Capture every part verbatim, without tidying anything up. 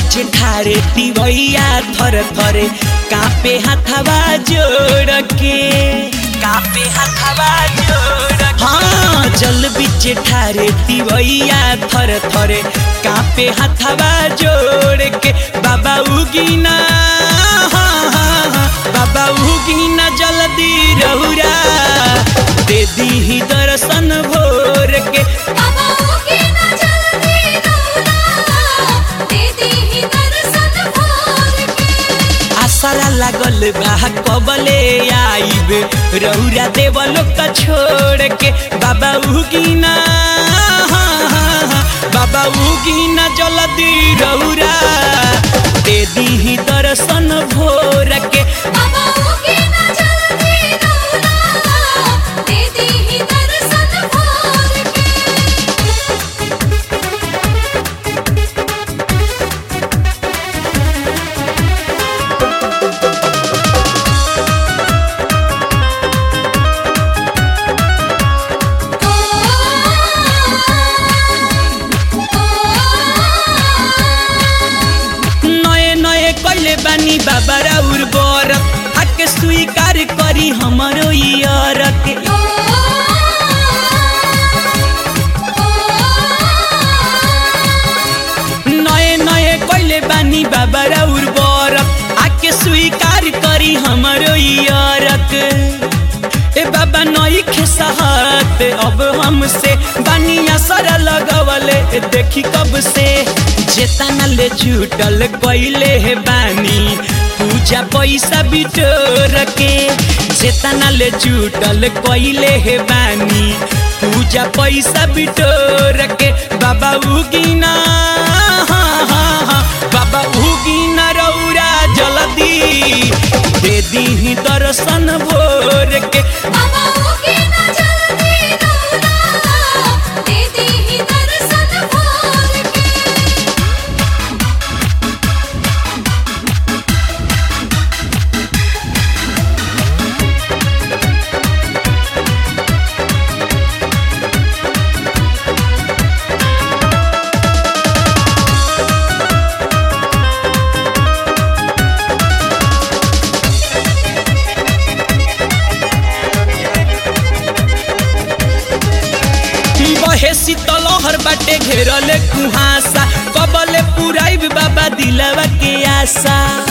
बीच ठारे तिवैया थर थरे कापे हाथवा जोड़ के कापे हाथवा जोड़ हाँ जल बीच ठारे तिवैया थर थरे कापे हाथवा जोड़ के बाबा उगीना हाँ हाँ हाँ बाबा उगीना जल्दी रहुरा दे दी दर्शन भोर के बाबा उगीना जल्दी रहुरा दे दी दर्शन भोर के आसरा लागल बा कबले आइब रहुरा देवलोक का छोड़ के बाबा उगीना हाँ हाँ हाँ बाबा उगीना जल्दी रहुरा दे दी दर्शन भोर के बाबा उगीना जल्दी रहुरा दे दी दर्शन भोर के बानी बाबा राउर बर आके स्वीकार करी हमरो यार के नए नए कोइले बानी बाबा राउर बर आके स्वीकार करी हमरो यार के ए बाबा नई खेसाहत अब हमसे बानी असर लगवले देखी कब से जेतना ले झूठल कोइले है बानी पूजा पैसा बिटोर के जेतना ले झूठल कोइले है बानी पूजा पैसा बिटोर के बाबा उगीना हाँ हाँ हाँ बाबा उगीना रौरा जल्दी दे दी दर्शन भोर के बाबा उगीना जल्दी रहुरा दे दी दर्शन भोर के बहे शीतलहर बाटे घेरले कुहासा कबले पुराइब बाबा दिलवा के आशा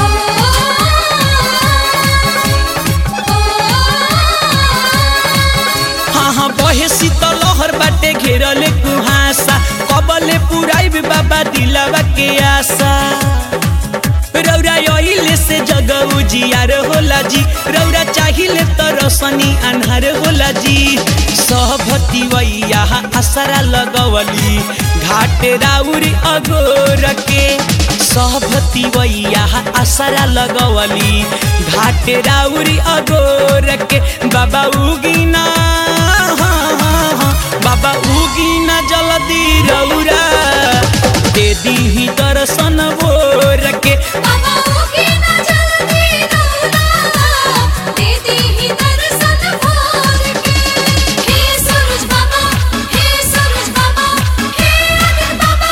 हाँ हाँ बहे शीतलहर बाटे घेरले कुहासा कबले पुराइब बाबा दिलवा के आशा रौरा यहिले से जग उजियार होला जी रौरा चाहिए तो रोशनी अन्हार होला जी सहभती वैया असरा लगवली घाट राउरी अगोर के सहभती वैया असरा लगवली घाट राउरी अगोर के बाबा उगीना हाँ हाँ हाँ बाबा उगीना जल्दी रौरा दे दी दर्शन भोर के बाबा उगीना जल्दी रहुरा दे दी दर्शन भोर के हे सूरज बाबा हे सूरज बाबा हे अग्नि बाबा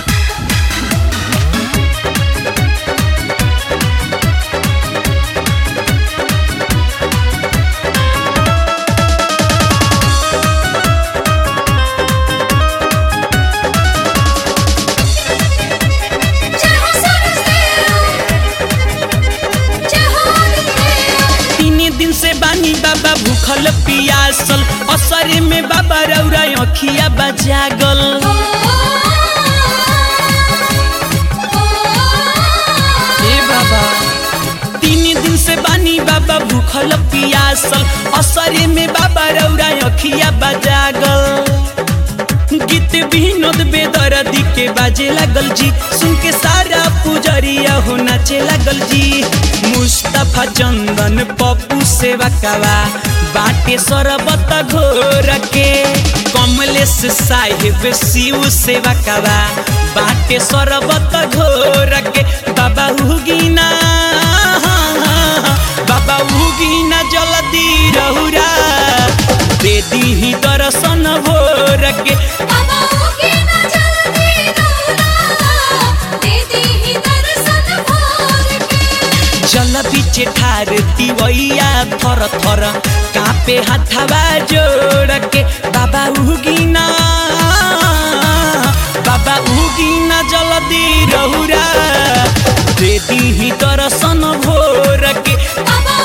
जय हो सूरज देव जय हो अग्नि देव तीन दिन से बानी बाबा भूखल पियासल असरे में बाबा रौरा अखिया बजागल हे बाबा तीन दिन से बानी बाबा भूखल पियासल असरे में बाबा रौरा अखिया बजागल गीत विनोद बेदर्दी के बाजे लागल जी सुन के सारा पुजरिया हो नाचे लागल जी मुस्तफा चंदन पप्पू सेवा कवा बाटे सरबत घोर के कमलेश साहिब शिव सेवा कवा बाटे सरबत घोर के बाबा उगीना हाँ हाँ हाँ बाबा उगीना जल्दी रहुरा दे दी दर्शन भोर के बाबा उगीना जल्दी रहुरा दे दी दर्शन थर थर कापे हाथवा जोड़ के बाबा उगिना बाबा उगिना जल्दी रहुरा दे दी दर्शन भोर के बाबा